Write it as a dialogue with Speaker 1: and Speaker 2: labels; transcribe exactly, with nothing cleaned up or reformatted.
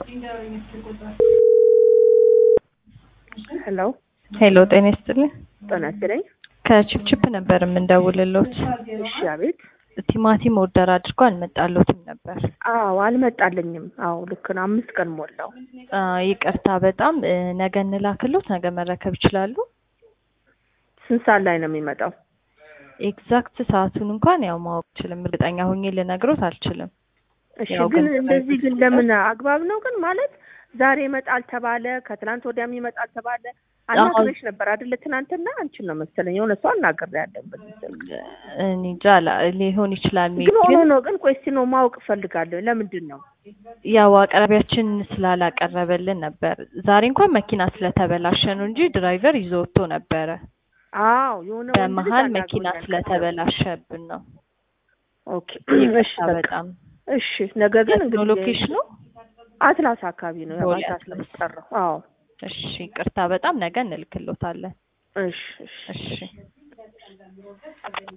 Speaker 1: Hello
Speaker 2: ሄሎ ጤና ይስጥልኝ
Speaker 1: ጤና ይስጥልኝ
Speaker 2: ከቺፕቺፕ ነበር የምንደውልልዎት
Speaker 1: እሺ አቤት
Speaker 2: ቲማቲም ኦርደር አድርጎ አልመጣልዎትም ነበር
Speaker 1: አዎ አልመጣልኝም አዎ ልክ ነው አምስት ቀን ሞላው
Speaker 2: ይቅርታ በጣም ነገ እንላክልዎት ነገ መረከብ ይችላሉ
Speaker 1: ስንት ሰዓት ላይ ነው የሚመጣው
Speaker 2: ኤግዛክት ሰዓቱን እንኳን ያው ማወቅ ይችላል እርግጠኛ ሆኜ ልነግሮት አልችልም
Speaker 1: እሺ ግን እንደዚህ ግን ለምን አግባብ ነው ግን ማለት ዛሬ ይመጣል ተባለ ከትላንት ወዲያም ይመጣል ተባለ አናግረሽ ነበር አይደል ትናንትና አንቺን ነው መሰለኝ የሆነ ሰው አናግሬ ያለበት
Speaker 2: እኔ ጃላ ሊሆን ይችላል
Speaker 1: ግን ሆኖ ነው ግን ቆይ እስቲ ነው ማወቅ ፈልጋለሁ ለምንድን ነው
Speaker 2: ያው አቅራቢያችን ስላላቀረበልን ነበር ዛሬ እንኳን መኪና ስለተበላሸ ነው እንጂ ድራይቨር ይዞ ወጥቶ ነበር
Speaker 1: አዎ የሆነ
Speaker 2: በመሃል መኪና ስለተበላሸብን ነው
Speaker 1: ኦኬ እሺ በጣም እሺ ነገ ግን
Speaker 2: እንግዲህ ሎኬሽኑ
Speaker 1: አትላስ አካባቢ ነው ያው አትላስ ነው የሚሰራው አዎ
Speaker 2: እሺ ቅርታ በጣም ነገ እንልክልዎታለን
Speaker 1: እሺ እሺ
Speaker 2: እሺ